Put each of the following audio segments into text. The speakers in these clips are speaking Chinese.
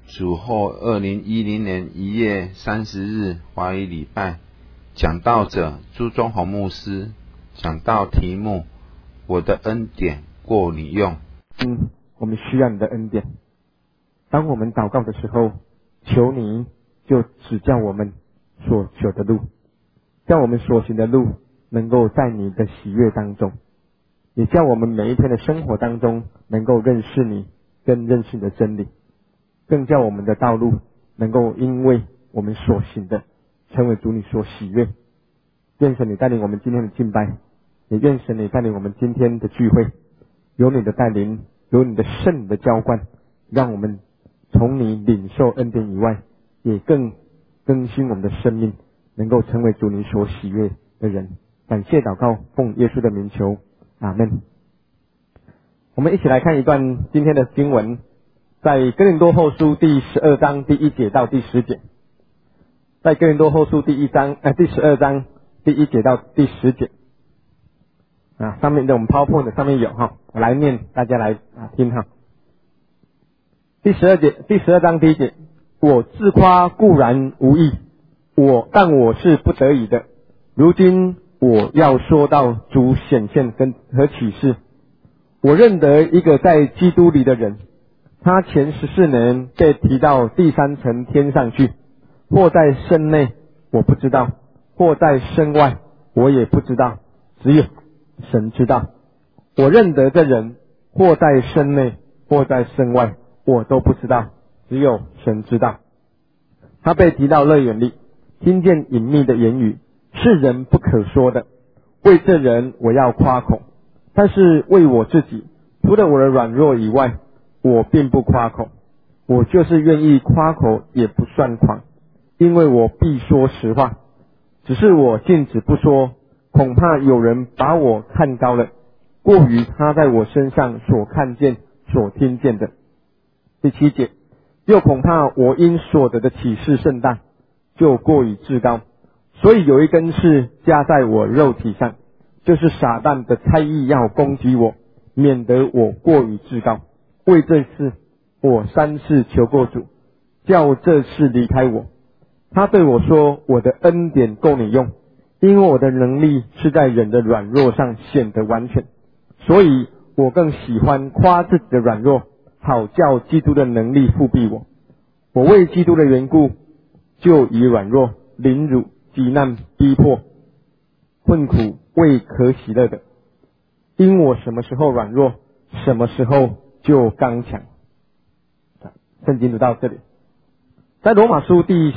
主后2010年1月30日华语礼拜，讲道者朱宗宏牧师，讲道题目我的恩典够你用。 我们需要你的恩典。当我们祷告的时候，求你就指教我们所走的路，叫我们所行的路能够在你的喜悦当中，也叫我们每一天的生活当中能够认识你，更认识你的真理，更叫我们的道路能够因为我们所行的成为主你所喜悦。愿神你带领我们今天的敬拜，也愿神你带领我们今天的聚会，有你的带领，有你的圣的浇灌，让我们从你领受恩典以外，也更更新我们的生命，能够成为主你所喜悦的人。感谢祷告，奉耶稣的名求，阿们。我们一起来看一段今天的经文，在哥林多后书第12章第1节到第10节。在哥林多后书第12章第1节到第10节。上面的我们 PowerPoint 上面有哈，我来念，大家来听哈。第12章第1节，我自夸固然无益，但我是不得已的。如今我要说到主显现和启示。我认得一个在基督里的人，他前14年被提到第3层天上去，或在身内我不知道，或在身外我也不知道，只有神知道。我认得这人，或在身内或在身外我都不知道，只有神知道。他被提到乐园里，听见隐秘的言语，是人不可说的。为这人我要夸口，但是为我自己，除了我的软弱以外，我并不夸口。我就是愿意夸口也不算狂，因为我必说实话。只是我禁止不说，恐怕有人把我看高了，过于他在我身上所看见所听见的。第7节，又恐怕我因所得的启示甚大，就过于至高，所以有一根刺加在我肉体上，就是撒旦的猜疑要攻击我，免得我过于至高。为这事我3次求过主，叫这事离开我。他对我说，我的恩典够你用，因为我的能力是在人的软弱上显得完全。所以我更喜欢夸自己的软弱，好叫基督的能力复庇我。我为基督的缘故，就以软弱、凌辱、急难、逼迫、困苦为可喜乐的，因我什么时候软弱，什么时候就刚强。圣经读到这里。在罗马书第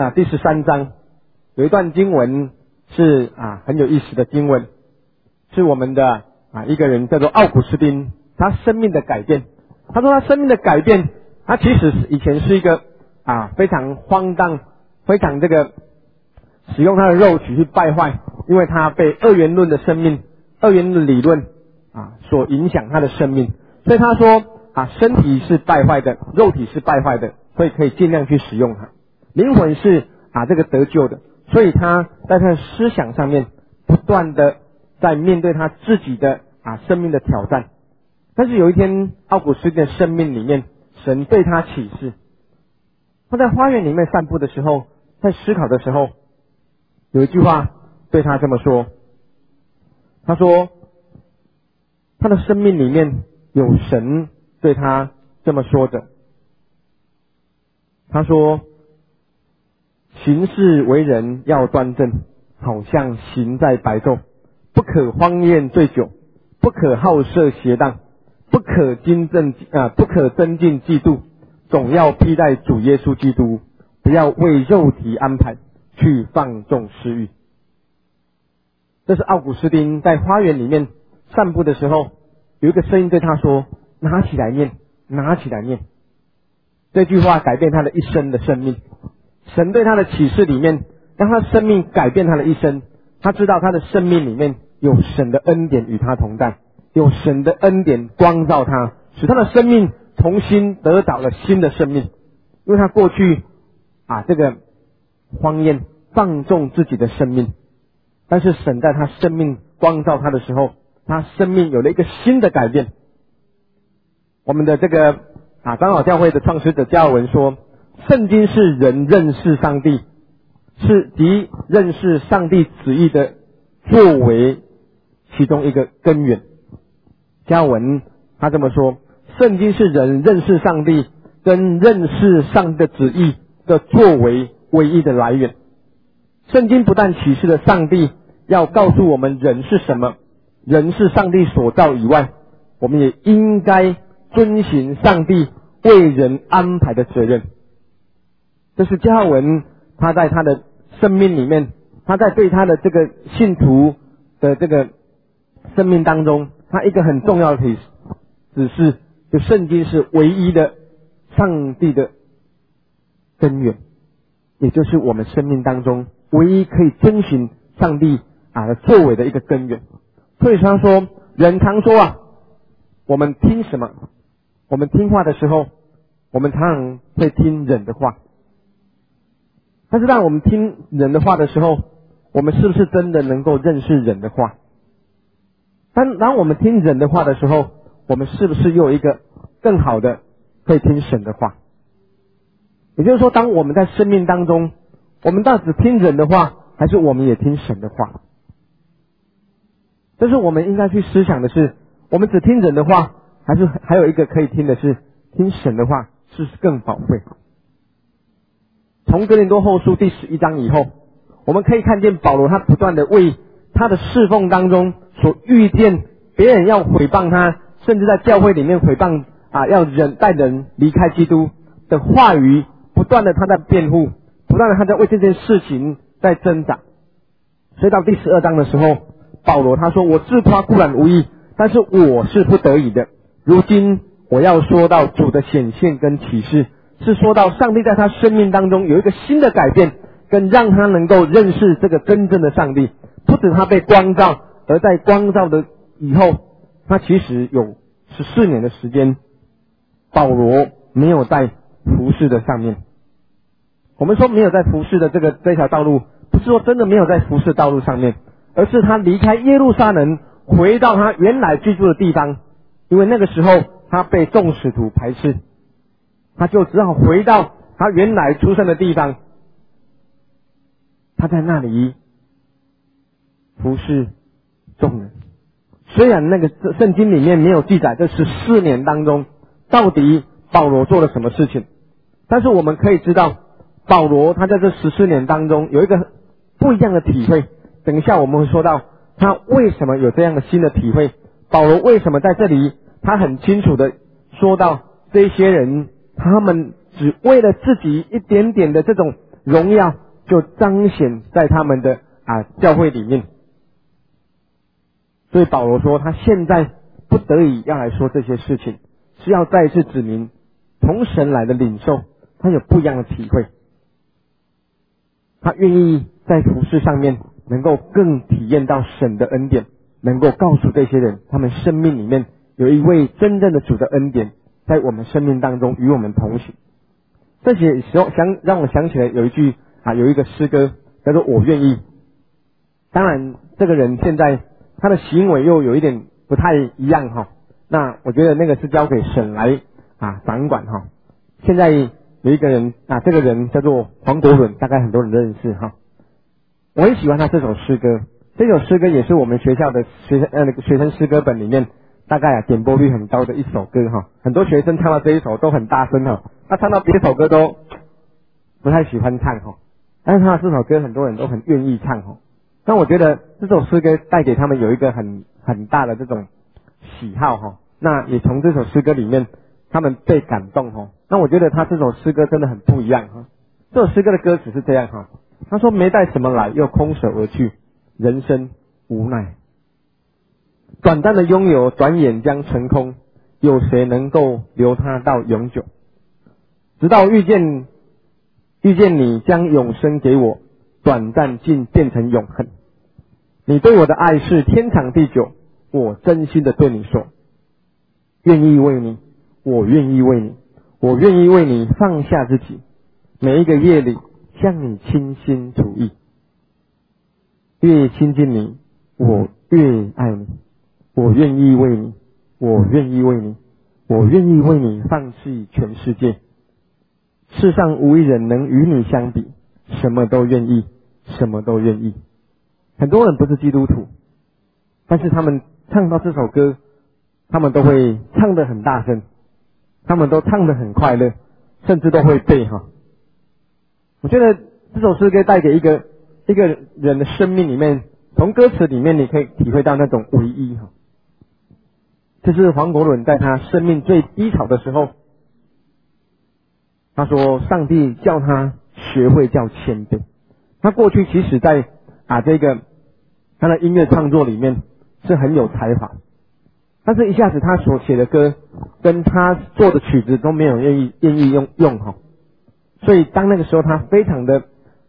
13章有一段经文是很有意思的经文，是我们的一个人叫做奥古斯丁，他生命的改变。他说他生命的改变，他其实以前是一个非常荒诞，非常使用他的肉体去败坏，因为他被二元论的生命、二元论理论所影响他的生命，所以他说身体是败坏的，肉体是败坏的，所以可以尽量去使用它。灵魂是得救的，所以他在他的思想上面不断的在面对他自己的生命的挑战。但是有一天，奥古斯丁的生命里面，神对他启示。他在花园里面散步的时候，在思考的时候，有一句话对他这么说。他说他的生命里面有神对他这么说的。他说，行事为人要端正，好像行在白昼，不可荒宴醉酒，不可好色邪荡，不可增进嫉妒，总要披戴主耶稣基督，不要为肉体安排去放纵私欲。这是奥古斯丁在花园里面散步的时候，有一个声音对他说，拿起来念，拿起来念。这句话改变他的一生的生命。神对他的启示里面，让他的生命改变他的一生。他知道他的生命里面有神的恩典与他同在，有神的恩典光照他，使他的生命重新得到了新的生命。因为他过去荒宴放纵自己的生命，但是神在他生命光照他的时候，他生命有了一个新的改变。我们的长老教会的创始者加尔文说， 圣经是人认识上帝，是即认识上帝旨意的作为其中一个根源。加尔文他这么说，圣经是人认识上帝跟认识上帝的旨意的作为唯一的来源。圣经不但启示了上帝要告诉我们人是什么，人是上帝所造以外，我们也应该遵行上帝为人安排的责任。这是加尔文他在他的生命里面，他在对他的这个信徒的这个生命当中，他一个很重要的指示，就圣经是唯一的上帝的根源，也就是我们生命当中唯一可以遵循上帝作为的一个根源。所以他说，人常说我们听什么？我们听话的时候，我们常常会听人的话。但是当我们听人的话的时候，我们是不是真的能够认识人的话？当我们听人的话的时候，我们是不是又有一个更好的可以听神的话？也就是说，当我们在生命当中，我们到底听人的话，还是我们也听神的话？这是我们应该去思想的是，我们只听人的话，还是还有一个可以听的是听神的话，是更宝贵。从哥林多后书第11章以后，我们可以看见保罗他不断的为他的侍奉当中所遇见别人要毁谤他，甚至在教会里面毁谤要带人离开基督的话语，不断的他在辩护，不断的他在为这件事情在挣扎。所以到第12章的时候，保罗他说，我自夸固然无益，但是我是不得已的。如今我要说到主的显现跟启示，是说到上帝在他生命当中有一个新的改变，跟让他能够认识这个真正的上帝。不止他被光照，而在光照的以后，他其实有14年的时间，保罗没有在服事的上面。我们说没有在服事的这条道路，不是说真的没有在服事道路上面，而是他离开耶路撒冷，回到他原来居住的地方。因为那个时候他被众使徒排斥，他就只好回到他原来出生的地方。他在那里服侍众人。虽然那个圣经里面没有记载这14年当中到底保罗做了什么事情，但是我们可以知道，保罗他在这14年当中有一个不一样的体会。等一下我们会说到他为什么有这样的新的体会，保罗为什么在这里他很清楚的说到，这些人他们只为了自己一点点的这种荣耀，就彰显在他们的教会里面。所以保罗说，他现在不得已要来说这些事情，是要再次指明从神来的领受，他有不一样的体会。他愿意在服事上面能够更体验到神的恩典，能够告诉这些人，他们生命里面有一位真正的主的恩典在我们生命当中与我们同行。这些时候让我想起来有一个诗歌叫做我愿意。当然这个人现在他的行为又有一点不太一样那我觉得那个是交给神来掌管现在有一个人这个人叫做黄国伦，大概很多人认识我很喜欢他这首诗歌。这首诗歌也是我们学校的学生诗歌本里面大概点播率很高的一首歌很多学生唱到这一首都很大声他唱到别首歌都不太喜欢唱但是他这首歌很多人都很愿意唱那我觉得这首诗歌带给他们有一个很大的这种喜好那也从这首诗歌里面他们被感动那我觉得他这首诗歌真的很不一样这首诗歌的歌词是这样他说，没带什么来，又空手而去，人生无奈。短暂的拥有，转眼将成空，有谁能够留它到永久？直到遇见你，将永生给我，短暂竟变成永恒。你对我的爱是天长地久，我真心的对你说，愿意为你，我愿意为你，我愿意为你放下自己，每一个夜里向你倾心吐意。越亲近你，我越爱你，我愿意为你，我愿意为你，我愿意为你放弃全世界。 世上无一人能与你相比，什么都愿意，什么都愿意。很多人不是基督徒，但是他们唱到这首歌，他们都会唱得很大声，他们都唱得很快乐，甚至都会背哈。我觉得这首诗歌带给一个人的生命里面，从歌词里面你可以体会到那种唯一哈。这是黄国伦在他生命最低潮的时候，他说上帝叫他学会叫谦卑。他过去其实在他的音乐创作里面是很有才华，但是一下子他所写的歌跟他做的曲子都没有愿意用哈，所以当那个时候他非常的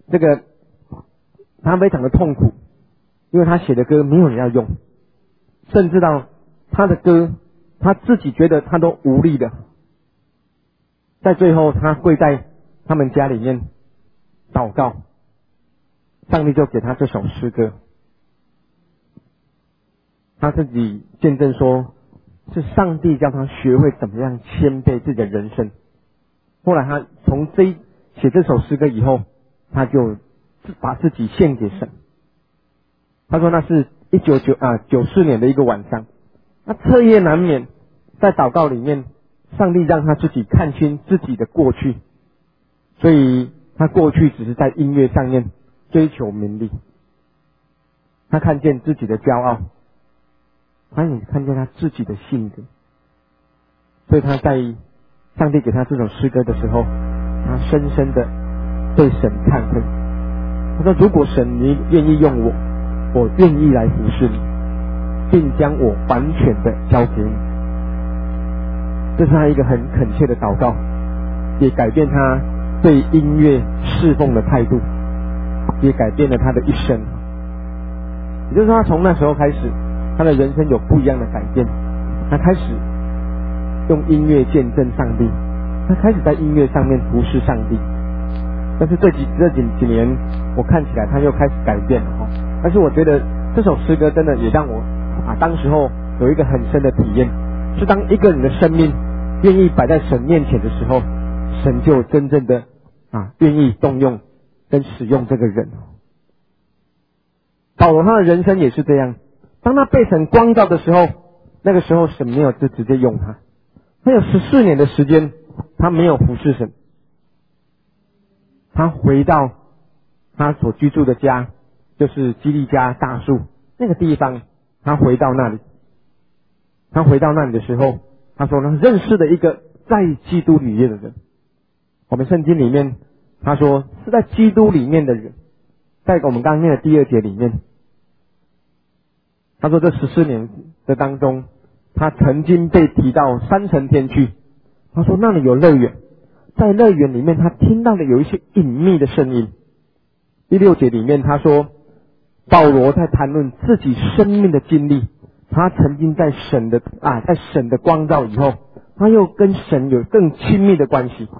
痛苦，因为他写的歌没有人要用，甚至到他的歌他自己觉得他都无力的，在最后他跪在他们家里面祷告，上帝就给他这首诗歌。他自己见证说，是上帝叫他学会怎么样谦卑自己的人生。后来他从写这首诗歌以后，他就把自己献给神。他说那是94年的一个晚上，他彻夜难眠，在祷告里面，上帝让他自己看清自己的过去，所以他过去只是在音乐上面追求名利，他看见自己的骄傲，他也看见他自己的性格，所以他在上帝给他这首诗歌的时候，他深深的对神忏悔。他说如果神你愿意用我愿意来服侍你，并将我完全的交给你。这是他一个很恳切的祷告，也改变他对音乐侍奉的态度，也改变了他的一生。也就是说他从那时候开始，他的人生有不一样的改变。他开始用音乐见证上帝，他开始在音乐上面服侍上帝。但是这几年我看起来他又开始改变了哈。但是我觉得这首诗歌真的也让我当时候有一个很深的体验，是当一个人的生命愿意摆在神面前的时候，神就真正的愿意动用跟使用这个人。保罗他的人生也是这样，当他被神光照的时候，那个时候神没有就直接用他，他有14年的时间他没有服侍神，他回到他所居住的家，就是基利家大树那个地方，他回到那里的时候，他说他认识了一个在基督里面的人。我们圣经里面他说是在基督里面的人，在我们刚刚念的第2节里面，他说这14年的当中，他曾经被提到3层天去，他说那里有乐园，在乐园里面他听到了有一些隐秘的声音。第6节里面他说保罗在谈论自己生命的经历，他曾经在神的光照以后，他又跟神有更亲密的关系。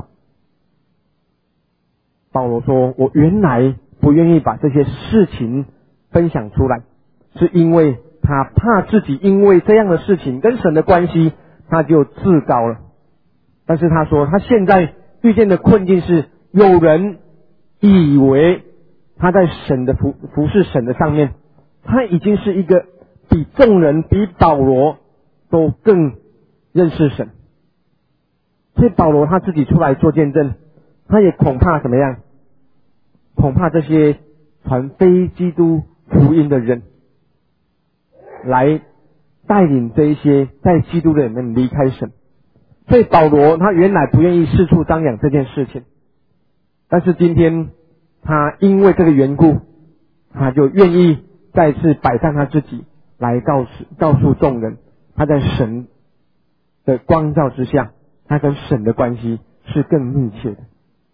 保罗说我原来不愿意把这些事情分享出来，是因为他怕自己因为这样的事情跟神的关系他就自高了。但是他说他现在遇见的困境是，有人以为他在神的服侍神的上面，他已经是一个比众人比保罗都更认识神。所以保罗他自己出来做见证，他也恐怕怎么样，恐怕这些传非基督福音的人来带领这一些在基督的人离开神。所以保罗他原来不愿意四处张扬这件事情，但是今天他因为这个缘故，他就愿意再次摆上他自己来告诉众人，他在神的光照之下，他跟神的关系是更密切的。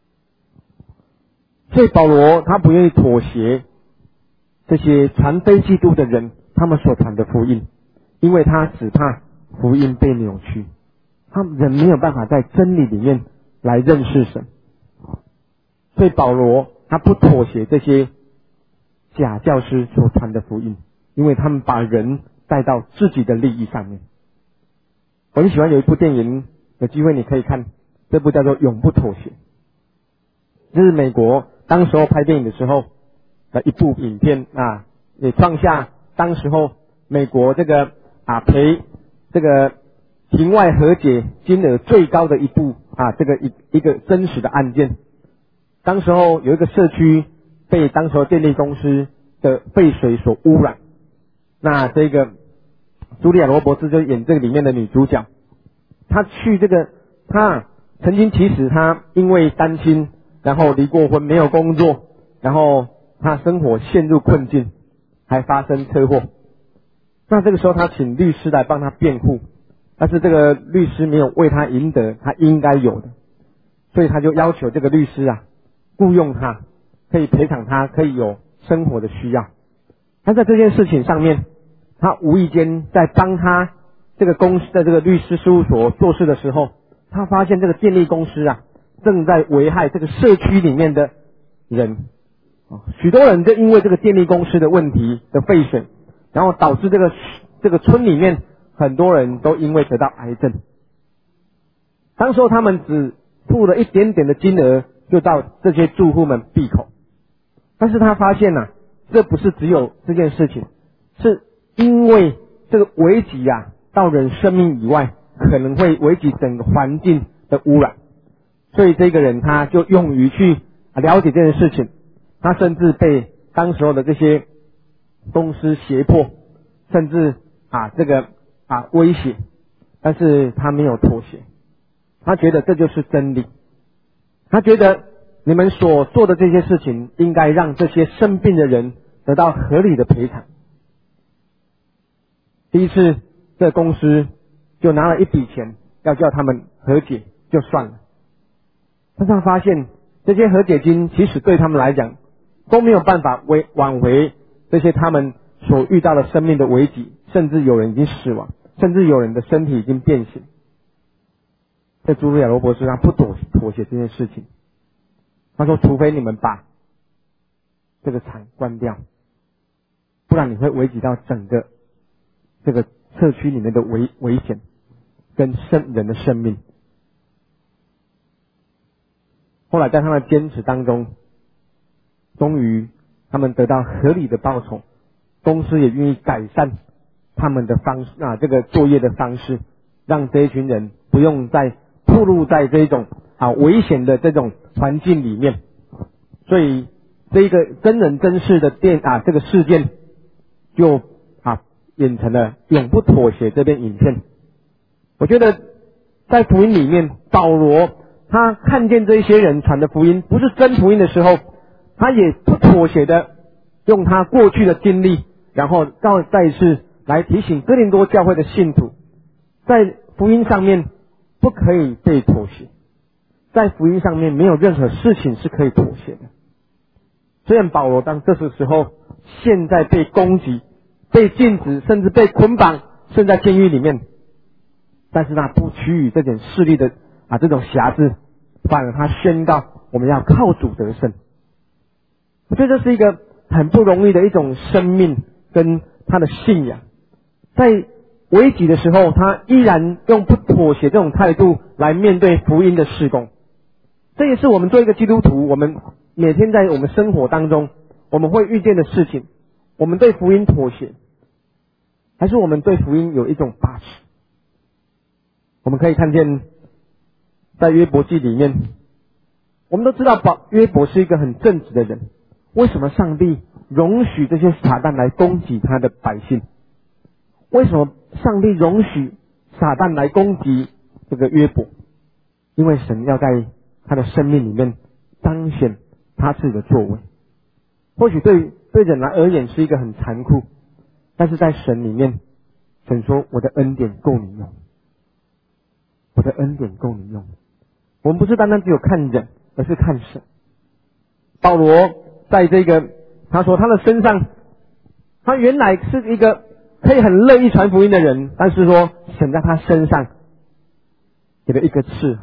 所以保罗他不愿意妥协这些传非基督的人他们所传的福音，因为他只怕福音被扭曲，他们人没有办法在真理里面来认识神。所以保罗他不妥协这些假教师所传的福音，因为他们把人带到自己的利益上面。我很喜欢有一部电影，有机会你可以看，这部叫做《永不妥协》。 这是美国当时候拍电影的时候的一部影片啊，也创下当时候美国这个赔这个庭外和解金额最高的一部这个一个真实的案件。当时候有一个社区被当时候电力公司的废水所污染，那这个茱莉亚·罗伯兹就演这个里面的女主角，她去她曾经其实她因为单亲，然后离过婚，没有工作，然后她生活陷入困境，还发生车祸。那这个时候她请律师来帮她辩护，但是这个律师没有为她赢得她应该有的，所以她就要求这个律师雇佣她，可以赔偿她，可以有生活的需要。但在这件事情上面，他无意间在帮他这个公司的这个律师事务所做事的时候，他发现这个电力公司正在危害这个社区里面的人。许多人就因为这个电力公司的问题的废水，然后导致这个村里面很多人都因为得到癌症。当时候他们只付了一点点的金额，就到这些住户们闭口。但是他发现这不是只有这件事情，是因为这个危及到人生命以外，可能会危及整个环境的污染。所以这个人他就勇于去了解这件事情，他甚至被当时候的这些公司胁迫，甚至威胁，但是他没有妥协，他觉得这就是真理，他觉得你们所做的这些事情应该让这些生病的人得到合理的赔偿。第一次这个公司就拿了一笔钱要叫他们和解就算了，但是他发现这些和解金其实对他们来讲都没有办法挽回这些他们所遇到的生命的危机，甚至有人已经死亡，甚至有人的身体已经变形。这茱莉亚·罗伯兹他不妥协这件事情，他说除非你们把这个厂关掉，不然你会危及到整个这个社区里面的危险跟人的生命。后来在他们的坚持当中，终于他们得到合理的报酬，公司也愿意改善他们的方式这个作业的方式，让这一群人不用再暴露在这种危险的这种环境里面。所以这个真人真事的这个事件就演成了永不妥协这篇影片。我觉得在福音里面，保罗他看见这些人传的福音不是真福音的时候，他也不妥协的用他过去的经历，然后再一次来提醒哥林多教会的信徒，在福音上面不可以被妥协，在福音上面没有任何事情是可以妥协的。虽然保罗当这时候现在被攻击，被禁止，甚至被捆绑，甚至在监狱里面，但是他不屈于这点势力的这种辖制，反而他宣告我们要靠主得胜。我觉得这是一个很不容易的一种生命跟他的信仰，在危急的时候，他依然用不妥协这种态度来面对福音的事工。这也是我们做一个基督徒，我们每天在我们生活当中我们会遇见的事情。我们对福音妥协，还是我们对福音有一种把持？我们可以看见在约伯记里面，我们都知道约伯是一个很正直的人，为什么上帝容许这些撒旦来攻击他的百姓？为什么上帝容许撒旦来攻击这个约伯？因为神要在他的生命里面彰显他自己的作为。或许对人来而言是一个很残酷，但是在神里面，神说我的恩典够你用，我的恩典够你用。我们不是单单只有看人，而是看神。保罗在这个他说他的身上，他原来是一个可以很乐意传福音的人，但是说神在他身上给了一个刺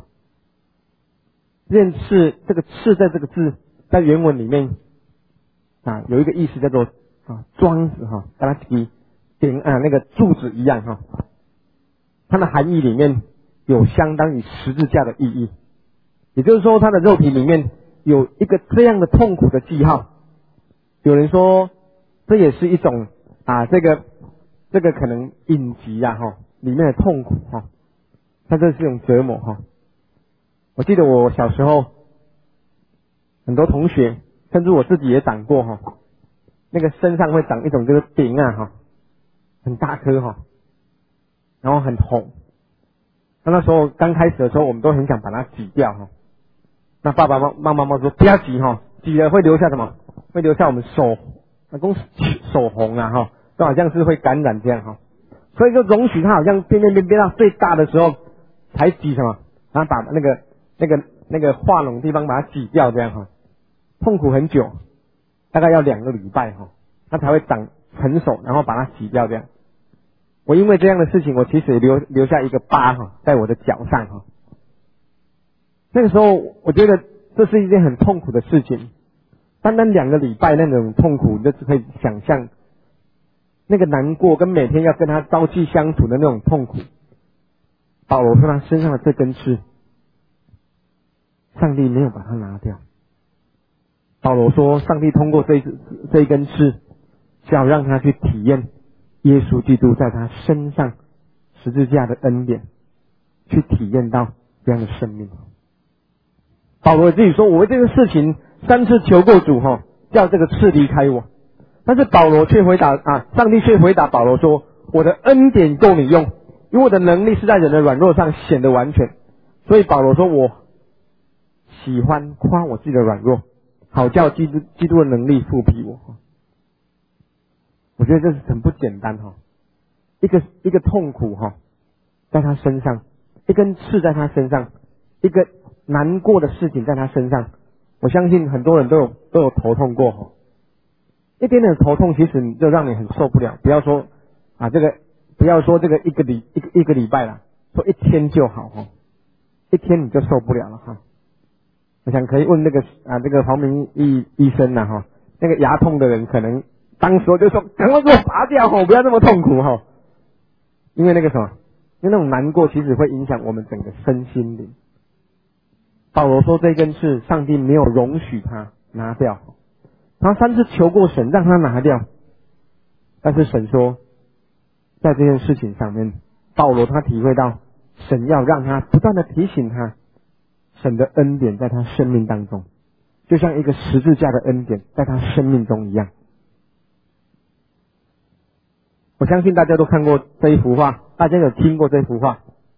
刺，这个刺在这个字在原文里面有一个意思叫做桩子跟它提那个柱子一样它的含义里面有相当于十字架的意义。也就是说，他的肉体里面有一个这样的痛苦的记号。有人说这也是一种这个可能隐疾里面的痛苦它这是一种折磨我记得我小时候很多同学，甚至我自己也长过那个身上会长一种这个饼很大颗然后很红。那时候刚开始的时候，我们都很想把它挤掉那爸爸妈妈说不要挤挤了会留下什么？会留下我们手红就好像是会感染这样所以就容许它好像变到最大的时候才挤什么，然后把那个化脓的地方把它挤掉这样痛苦很久，大概要2个礼拜它才会长成熟，然后把它挤掉这样。我因为这样的事情，我其实也留下一个疤在我的脚上那个时候我觉得这是一件很痛苦的事情，单单2个礼拜那种痛苦，你就只可以想象那个难过跟每天要跟他朝夕相处的那种痛苦。保罗说他身上的这根刺，上帝没有把它拿掉。保罗说上帝通过这一根刺，是要让他去体验耶稣基督在他身上十字架的恩典，去体验到这样的生命。保罗自己说，我为这个事情3次求过主叫这个刺离开我，但是保罗却回答上帝却回答保罗说，我的恩典够你用，因为我的能力是在人的软弱上显得完全。所以保罗说，我喜欢夸我自己的软弱，好叫基督的能力复辟我。我觉得这是很不简单一个痛苦在他身上，一根刺在他身上，一个难过的事情在他身上。我相信很多人都有头痛过一点点头痛其实就让你很受不了，不要说这个一个礼拜啦，说1天就好1天你就受不了了我想可以问这个黄明义医生那个牙痛的人可能当时就说赶快给我拔掉不要这么痛苦因为那个什么，因为那种难过其实会影响我们整个身心灵。保罗说这根刺上帝没有容许他拿掉，他3次求过神让他拿掉，但是神说在这件事情上面，保罗他体会到神要让他不断的提醒他神的恩典在他生命当中，就像一个十字架的恩典在他生命中一样。我相信大家都看过这一幅画，大家有听过这幅画，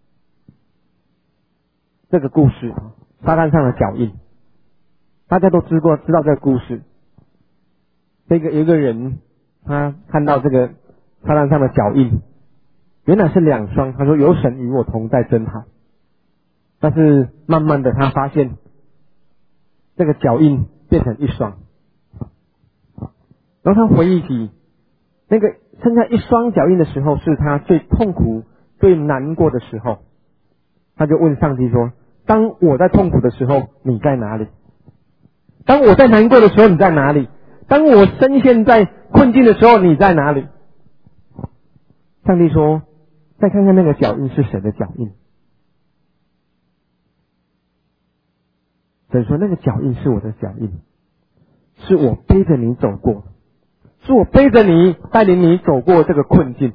这个故事撒旦上的脚印，大家都知道这个故事。有一个人他看到这个撒旦上的脚印，原来是2双，他说有神与我同在真好。但是慢慢的他发现这个脚印变成1双，然后他回忆起那个剩下1双脚印的时候，是他最痛苦最难过的时候。他就问上帝说，当我在痛苦的时候你在哪里？当我在难过的时候你在哪里？当我深陷在困境的时候你在哪里？上帝说，再看看那个脚印是谁的脚印。神说，那个脚印是我的脚印，是我背着你走过，是我背着你带领你走过这个困境。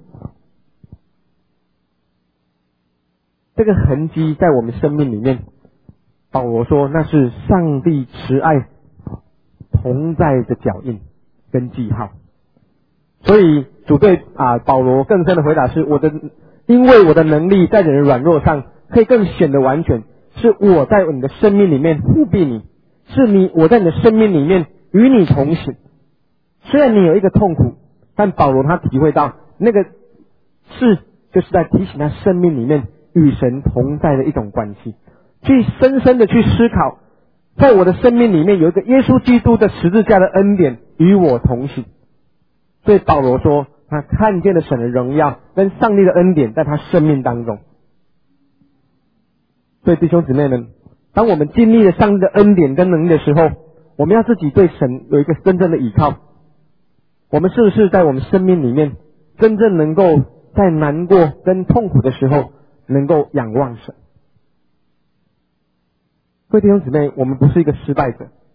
这个痕迹在我们生命里面，保罗说那是上帝慈爱同在的脚印跟记号。所以主对保罗更深的回答是，因为我的能力在人的软弱上可以更显得完全，是我在你的生命里面护庇你，是我在你的生命里面与你同行。虽然你有一个痛苦，但保罗他体会到那个是就是在提醒他生命里面与神同在的一种关系，去深深的去思考，在我的生命里面有一个耶稣基督的十字架的恩典与我同行。所以保罗说他看见了神的荣耀跟上帝的恩典在他生命当中。所以弟兄姊妹们，当我们经历了上帝的恩典跟能力的时候，我们要自己对神有一个真正的依靠。我们是不是在我们生命里面真正能够在难过跟痛苦的时候能够仰望神？各位弟兄姊妹，我们不是一个失败者，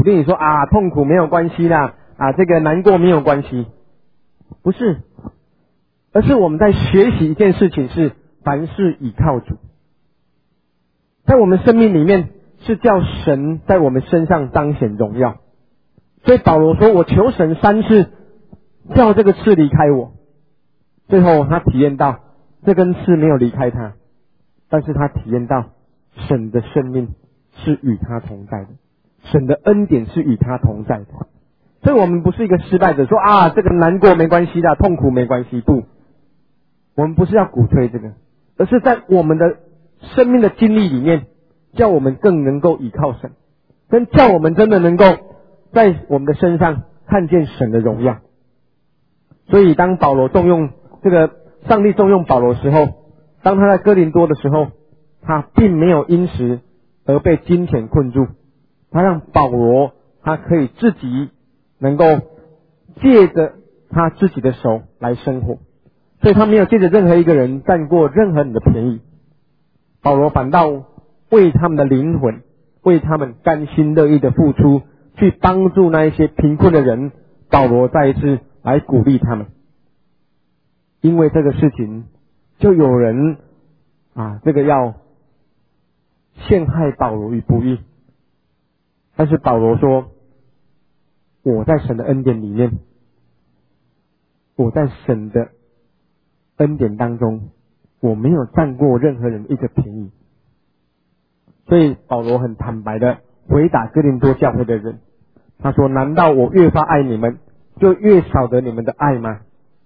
鼓励你说啊，痛苦没有关系啦，啊，这个难过没有关系，不是，而是我们在学习一件事情是凡事倚靠主，在我们生命里面是叫神在我们身上彰显荣耀。所以保罗说，我求神3次叫这个刺离开我，最后他体验到这根刺没有离开他，但是他体验到神的生命是与他同在的，神的恩典是与他同在的。所以我们不是一个失败者，说啊，这个难过没关系的，痛苦没关系，不，我们不是要鼓吹这个，而是在我们的生命的经历里面，叫我们更能够倚靠神，跟叫我们真的能够在我们的身上看见神的荣耀。所以当保罗重用上帝重用保罗的时候，当他在哥林多的时候，他并没有因此而被金钱困住，他让保罗他可以自己能够借着他自己的手来生活，所以他没有借着任何一个人占过任何人的便宜，保罗反倒为他们的灵魂，为他们甘心乐意的付出，去帮助那一些贫困的人。保罗再一次来鼓励他们，因为这个事情就有人这个要陷害保罗于不义，但是保罗说，我在神的恩典里面，我在神的恩典当中，我没有占过任何人一个便宜。所以保罗很坦白的回答哥林多教会的人，他说，难道我越发爱你们，就越少得你们的爱吗？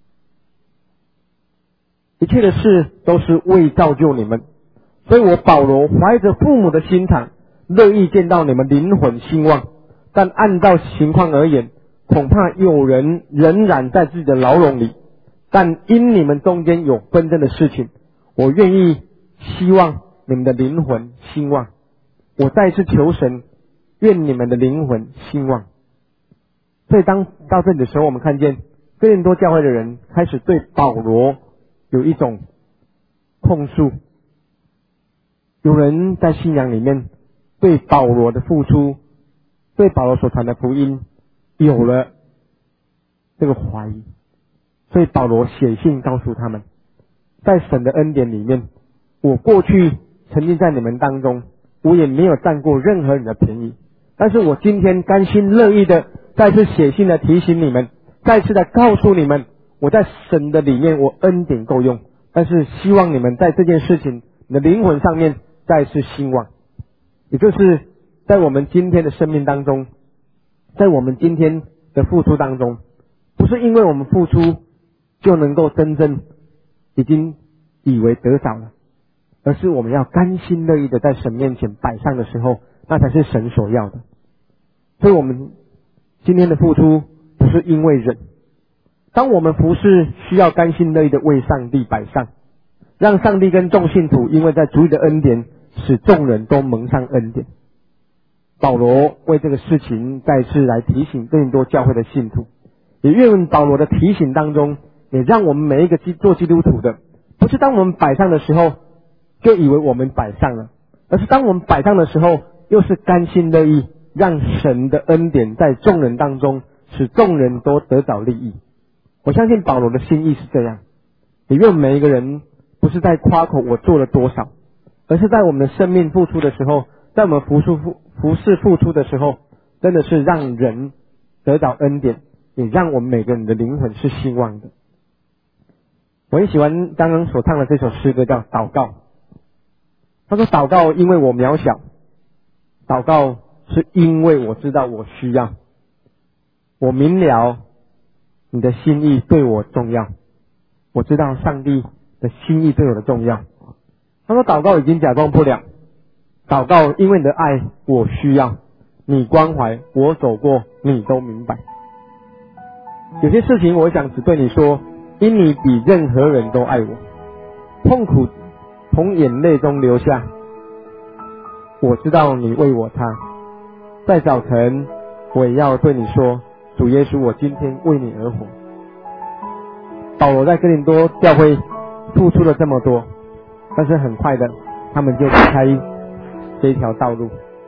一切的事都是为造就你们，所以我保罗怀着父母的心肠，乐意见到你们灵魂兴旺，但按照情况而言，恐怕有人仍然在自己的牢笼里，但因你们中间有纷争的事情，我愿意希望你们的灵魂兴旺。我再次求神，愿你们的灵魂兴旺。所以当到这里的时候，我们看见哥林多教会的人开始对保罗有一种控诉，有人在信仰里面对保罗的付出，对保罗所传的福音有了这个怀疑，所以保罗写信告诉他们，在神的恩典里面，我过去曾经在你们当中，我也没有占过任何人的便宜，但是我今天甘心乐意的再次写信的提醒你们，再次的告诉你们，我在神的里面我恩典够用，但是希望你们在这件事情你的灵魂上面再次兴旺。也就是在我们今天的生命当中，在我们今天的付出当中，不是因为我们付出就能够真正已经以为得着了，而是我们要甘心乐意的在神面前摆上的时候，那才是神所要的。所以我们今天的付出不是因为人，当我们服事需要甘心乐意的为上帝摆上，让上帝跟众信徒因为在主的恩典使众人都蒙上恩典。保罗为这个事情再次来提醒更多教会的信徒，也愿保罗的提醒当中，也让我们每一个做基督徒的，不是当我们摆上的时候就以为我们摆上了，而是当我们摆上的时候又是甘心乐意，让神的恩典在众人当中使众人都得着利益。我相信保罗的心意是这样，也愿每一个人不是在夸口我做了多少，而是在我们的生命付出的时候，在我们服事付出的时候，真的是让人得到恩典，也让我们每个人的灵魂是兴旺的。我很喜欢刚刚所唱的这首诗歌，叫祷告。他说，祷告因为我渺小，祷告是因为我知道我需要，我明了你的心意对我重要，我知道上帝的心意对我的重要。他说，祷告已经假装不了，祷告因为你的爱我需要，你关怀我走过你都明白。有些事情我想只对你说，因你比任何人都爱我，痛苦从眼泪中流下，我知道你为我擦。在早晨我也要对你说，主耶稣，我今天为你而活。保罗在哥林多教会付出了这么多，但是很快的他们就离开这条道路，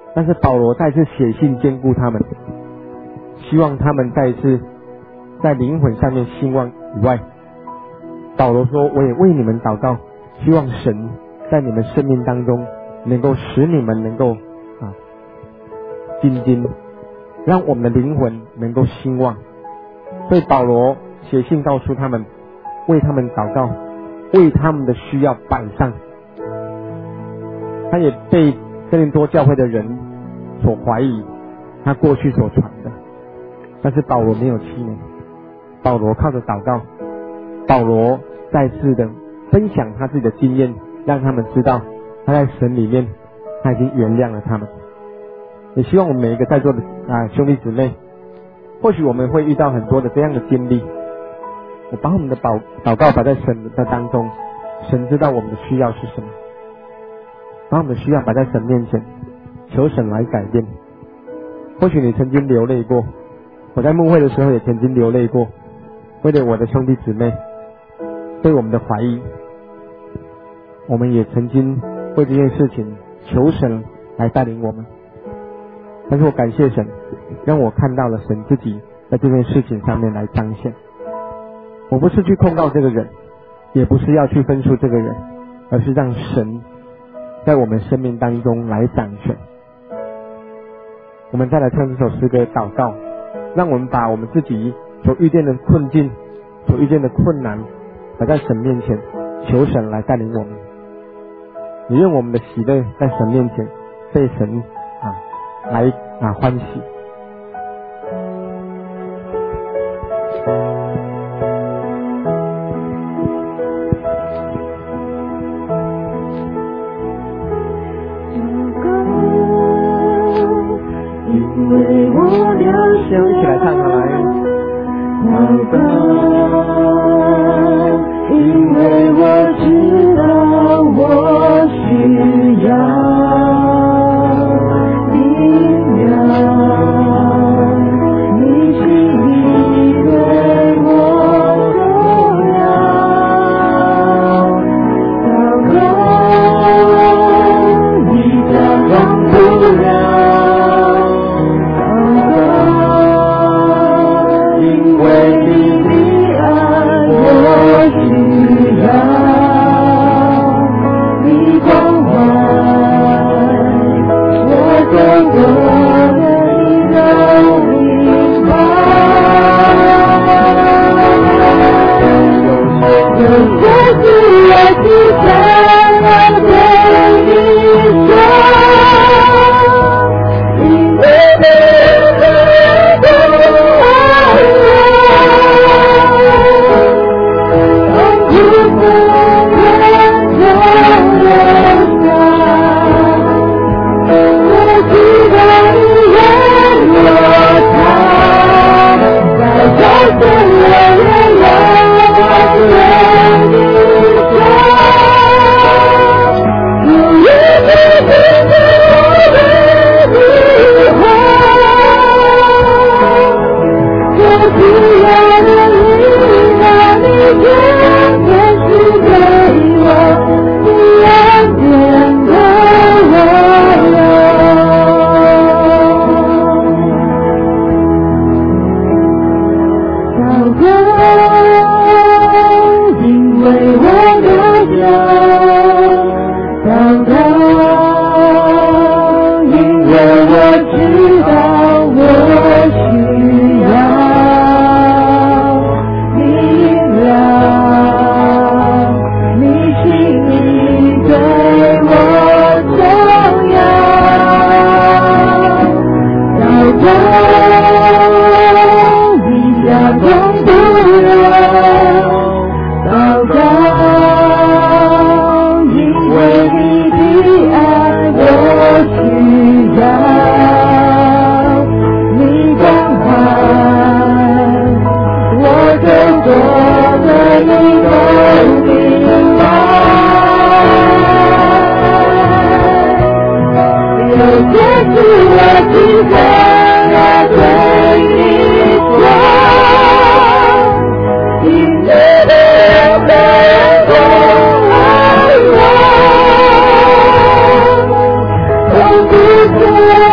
但是保罗再次写信兼顾他们，希望他们再一次在灵魂上面兴旺以外，保罗说我也为你们祷告，希望神在你们生命当中能够使你们能够精进，让我们的灵魂能够兴旺。所以保罗写信告诉他们，为他们祷告，为他们的需要摆上。他也被哥林多教会的人所怀疑他过去所传的，但是保罗没有气馁，保罗靠着祷告，保罗再次的分享他自己的经验，让他们知道他在神里面他已经原谅了他们。也希望我们每一个在座的兄弟姊妹，或许我们会遇到很多的这样的经历，我把我们的祷告摆在神的当中，神知道我们的需要是什么，把我们的需要摆在神面前，求神来改变。或许你曾经流泪过，我在牧会的时候也曾经流泪过，为了我的兄弟姊妹对我们的怀疑，我们也曾经为这件事情求神来带领我们。但是我感谢神，让我看到了神自己在这件事情上面来彰显。我不是去控告这个人，也不是要去分数这个人，而是让神在我们生命当中来掌权。我们再来唱这首诗歌祷告，让我们把我们自己所遇见的困境，所遇见的困难摆在神面前，求神来带领我们，也愿我们的喜乐在神面前被神来欢喜。 因为我了一起来唱上来。 祷告，因为我知道我需要明了，你心里对我重要。祷告，你将帮不了。 我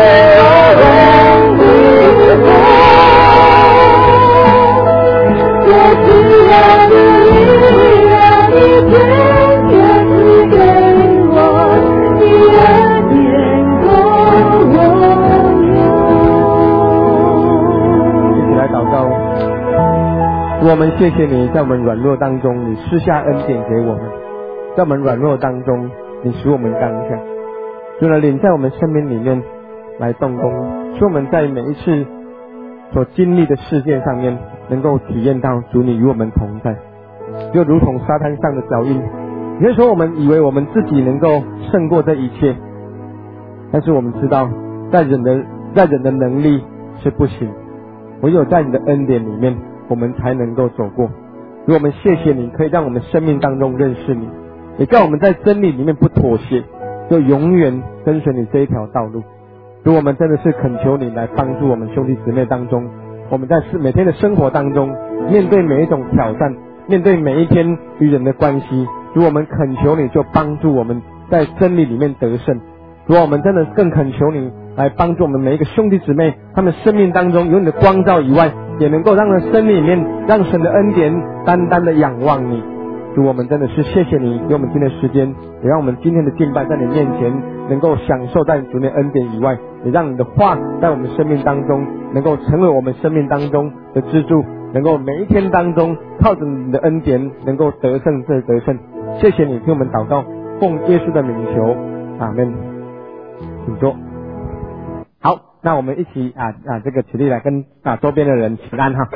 我们谢谢你，在我们软弱当中，你施下恩典给我们；在我们软弱当中，你使我们刚强。主的灵在我们生命里面来动工，使我们在每一次所经历的事件上面，能够体验到主你与我们同在。就如同沙滩上的脚印，有时候我们以为我们自己能够胜过这一切，但是我们知道，在人的能力是不行，唯有在你的恩典里面，我们才能够走过。如我们谢谢你，可以让我们生命当中认识你，也叫我们在真理里面不妥协，就永远跟随你这一条道路。如我们真的是恳求你来帮助我们兄弟姊妹当中，我们在每天的生活当中，面对每一种挑战，面对每一天与人的关系，如我们恳求你就帮助我们在真理里面得胜。如我们真的更恳求你来帮助我们每一个兄弟姊妹，他们生命当中有你的光照以外，也能够让人生命里面让神的恩典单单的仰望你。主，我们真的是谢谢你给我们今天的时间，也让我们今天的敬拜在你面前能够享受在主的恩典以外，也让你的话在我们生命当中能够成为我们生命当中的支柱，能够每一天当中靠着你的恩典能够得胜得胜。谢谢你听我们祷告，奉耶稣的名求，阿们。请坐。好，那我们一起这个起立来跟周边的人请安哈。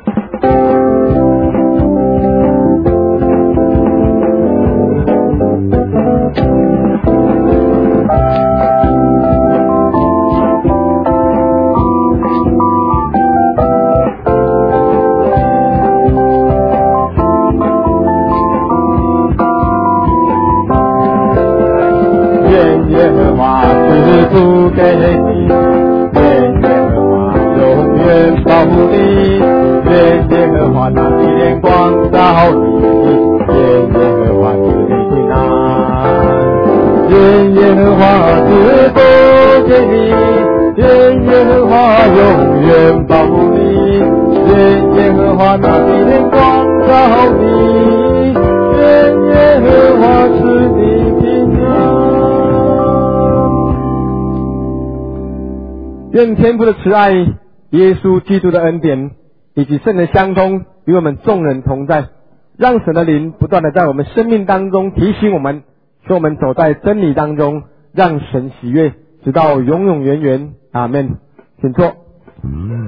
愿耶和华赐福给你，愿耶和华永远保护你，愿耶和华拿起脸光照你，愿耶和华赐你平安，愿耶和华赐福给你，愿耶和华永远保护你，愿耶和华拿起脸光照你，愿耶和华赐你平安。 愿天父的慈爱、耶稣基督的恩典以及圣的相通与我们众人同在，让神的灵不断的在我们生命当中提醒我们，使我们走在真理当中，让神喜悦，直到永永远远。阿们。请坐。